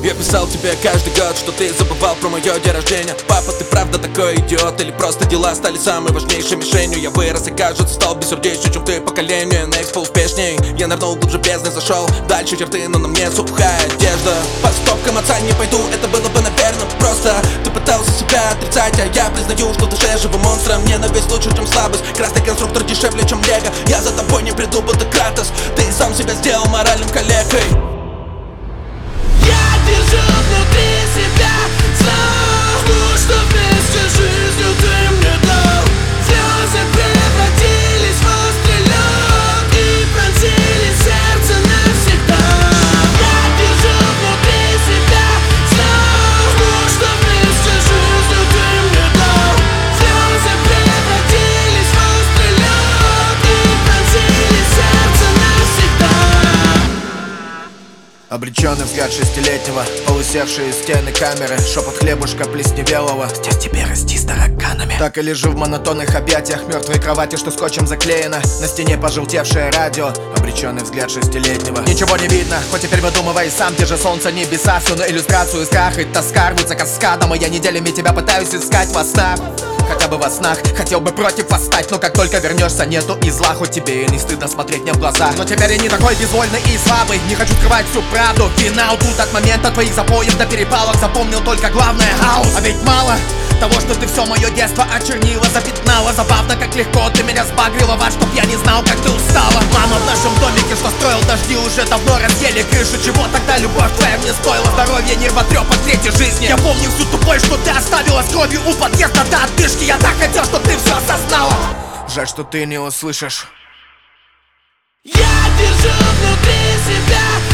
Я писал тебе каждый год, что ты забывал про мое день рождения. Папа, ты правда такой идиот? Или просто дела стали самой важнейшей мишенью? Я вырос и, кажется, стал бессердечнее, чем ты поколению. Next поуспешней. Я нырнул глубже бездны, зашел дальше черты, но на мне сухая одежда. По стопкам отца не пойду, это было бы, наверное, просто. Ты пытался себя отрицать, а я признаю, что в душе живу монстром. Ненависть лучше, чем слабость. Красный конструктор дешевле, чем лего. Я за тобой не приду, будто Кратос. Ты сам себя сделал моральным калекой. Я держу внутри себя зло, что вместе с жизнью ты мне дал. Слезы превратились в острый лед и пронзили сердце навсегда. Я держу внутри себя зло, что вместе с жизнью ты мне дал. Слезы превратились в острый лед и пронзили сердце навсегда. Обреченный взгляд шестилетнего, полысевшие стены камеры, шепот хлебушка плесневелого. Здесь тебе расти с тараканами. Так и лежу в монотонных объятиях мертвой кровати, что скотчем заклеено. На стене пожелтевшее радио. Обреченный взгляд шестилетнего. Ничего не видно, хоть теперь выдумывай сам. Где же солнце, небеса, всю на иллюстрацию страх и тоска рвутся каскадом. И я неделями тебя пытаюсь искать во снах. Хотя бы во снах, хотел бы против восстать. Но как только вернешься, нету и зла. Хоть тебе и не стыдно смотреть мне в глаза. Но теперь я не такой безвольный и слабый. Не хочу скрывать всю правду. Финал тут от момента твоих запоев до перепалок. Запомнил только главное — хаос. А ведь мало того, что ты все мое детство очернила, запятнала. Забавно, как легко ты меня сбагрила. Во чтоб я не знал, как ты устала. Мама в нашем домике, что строил, дожди уже давно разъели крышу. Чего тогда любовь твоя мне стоила? Здоровье, нервотрепа, третьей жизни. Я помню всю ту боль, что ты оставила с кровью у подъезда до отдышки. Я так хотел, что ты все осознала. Жаль, что ты не услышишь. Я держу внутри себя